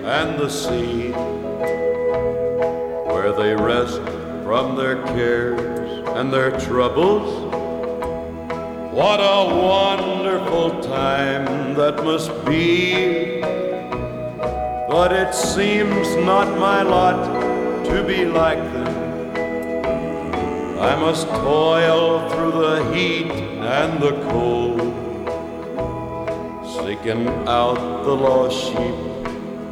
and the sea, where they rest from their cares and their troubles. What a wonderful time that must be. But it seems not my lot to be like them. I must toil through the heat and the cold, seeking out the lost sheep